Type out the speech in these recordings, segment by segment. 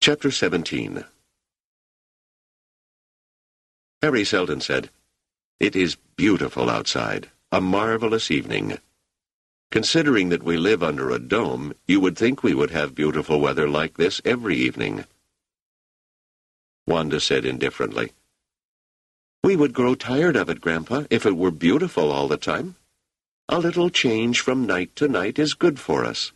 Chapter 17. Harry Selden said, "It is beautiful outside, a marvelous evening. Considering that we live under a dome, you would think we would have beautiful weather like this every evening." Wanda said indifferently, "We would grow tired of it, Grandpa, if it were beautiful all the time. A little change from night to night is good for us."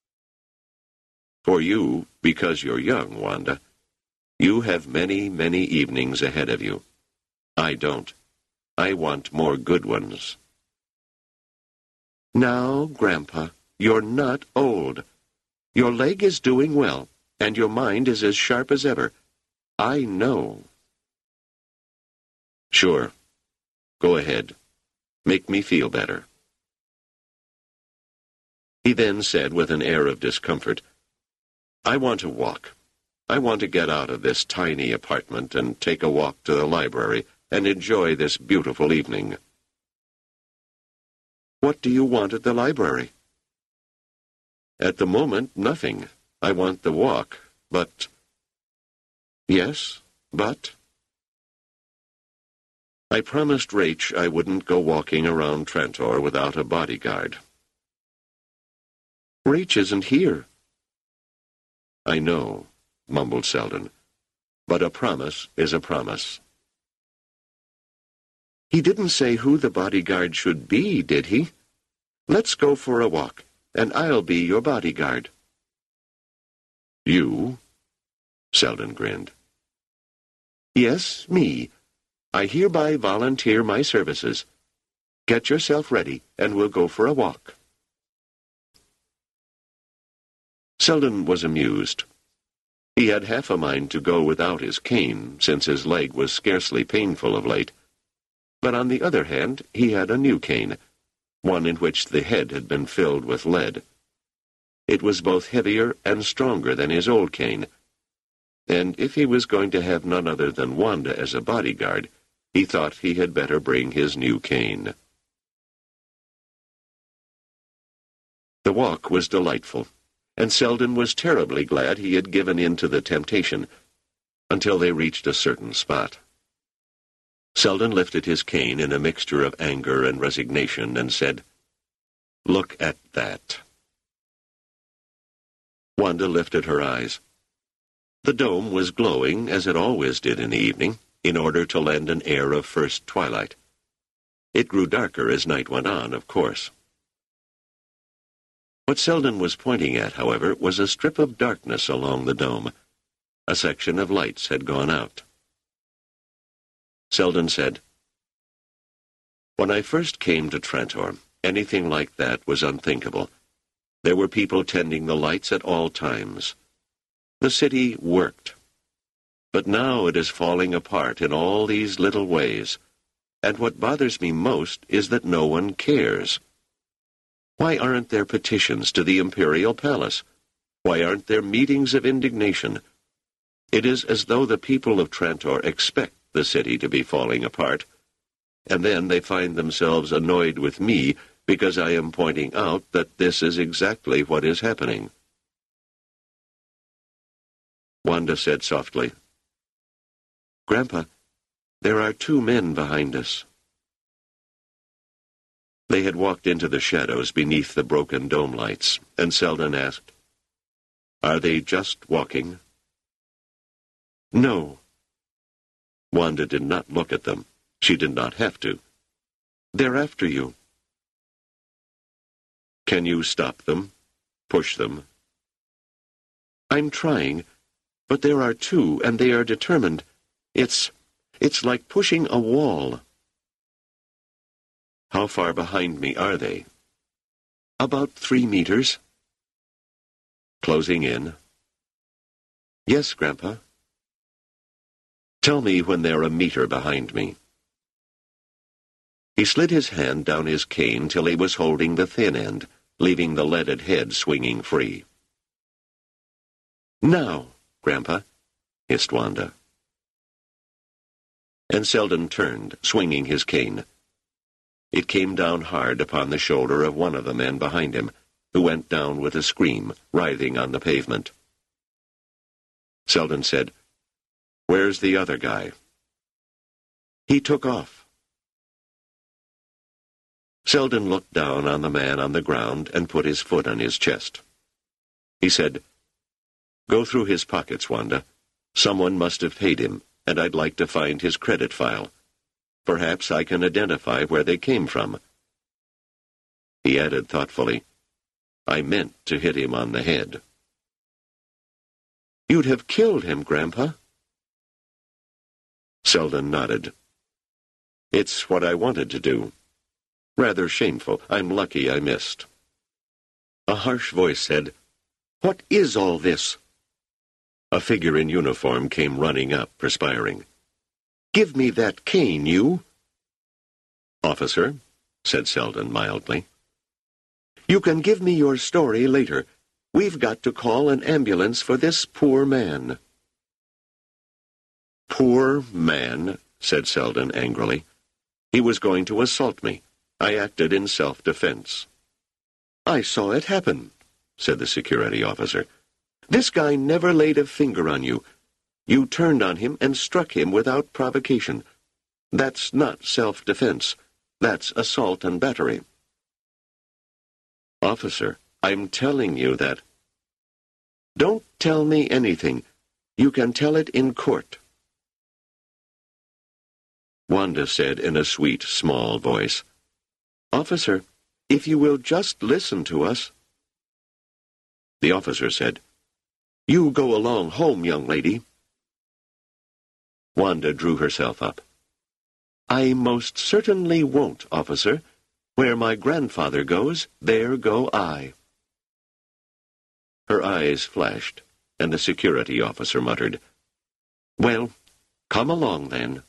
"For you, because you're young, Wanda. You have many, many evenings ahead of you. I don't. I want more good ones." "Now, Grandpa, you're not old. Your leg is doing well, and your mind is as sharp as ever. I know." "Sure. Go ahead. Make me feel better." He then said with an air of discomfort, "I want to walk. I want to get out of this tiny apartment and take a walk to the library and enjoy this beautiful evening." "What do you want at the library?" "At the moment, nothing. I want the walk, but—" "Yes, but?" "I promised Rach I wouldn't go walking around Trantor without a bodyguard." "Rach isn't here." "I know," mumbled Selden, "but a promise is a promise." "He didn't say who the bodyguard should be, did he? Let's go for a walk, and I'll be your bodyguard." "You?" Selden grinned. "Yes, me. I hereby volunteer my services. Get yourself ready, and we'll go for a walk." Selden was amused. He had half a mind to go without his cane, since his leg was scarcely painful of late. But on the other hand, he had a new cane, one in which the head had been filled with lead. It was both heavier and stronger than his old cane, and if he was going to have none other than Wanda as a bodyguard, he thought he had better bring his new cane. The walk was delightful, and Selden was terribly glad he had given in to the temptation, until they reached a certain spot. Selden lifted his cane in a mixture of anger and resignation and said, "Look at that." Wanda lifted her eyes. The dome was glowing, as it always did in the evening, in order to lend an air of first twilight. It grew darker as night went on, of course. What Selden was pointing at, however, was a strip of darkness along the dome. A section of lights had gone out. Selden said, "When I first came to Trantor, anything like that was unthinkable. There were people tending the lights at all times. The city worked. But now it is falling apart in all these little ways, and what bothers me most is that no one cares. Why aren't there petitions to the Imperial Palace? Why aren't there meetings of indignation? It is as though the people of Trantor expect the city to be falling apart, and then they find themselves annoyed with me because I am pointing out that this is exactly what is happening." Wanda said softly, "Grandpa, there are 2 men behind us." They had walked into the shadows beneath the broken dome lights, and Selden asked, "Are they just walking?" "No." Wanda did not look at them. She did not have to. "They're after you." "Can you stop them? Push them?" "I'm trying, but there are 2, and they are determined. It's like pushing a wall." "How far behind me are they?" "About 3 meters. "Closing in?" "Yes, Grandpa." "Tell me when they're a meter behind me." He slid his hand down his cane till he was holding the thin end, leaving the leaded head swinging free. "Now, Grandpa," hissed Wanda. And Selden turned, swinging his cane. It came down hard upon the shoulder of one of the men behind him, who went down with a scream, writhing on the pavement. Selden said, "Where's the other guy?" "He took off." Selden looked down on the man on the ground and put his foot on his chest. He said, "Go through his pockets, Wanda. Someone must have paid him, and I'd like to find his credit file. Perhaps I can identify where they came from." He added thoughtfully, "I meant to hit him on the head." "You'd have killed him, Grandpa." Selden nodded. "It's what I wanted to do. Rather shameful. I'm lucky I missed." A harsh voice said, "What is all this?" A figure in uniform came running up, perspiring. "Give me that cane, you!" "Officer," said Selden mildly. "You can give me your story later. We've got to call an ambulance for this poor man." "Poor man," said Selden angrily. "He was going to assault me. I acted in self-defense." "I saw it happen," said the security officer. "This guy never laid a finger on you. You turned on him and struck him without provocation. That's not self-defense. That's assault and battery." "Officer, I'm telling you that—" "Don't tell me anything. You can tell it in court." Wanda said in a sweet, small voice, "Officer, if you will just listen to us." The officer said, "You go along home, young lady." Wanda drew herself up. "I most certainly won't, officer. Where my grandfather goes, there go I." Her eyes flashed, and the security officer muttered, "Well, come along then."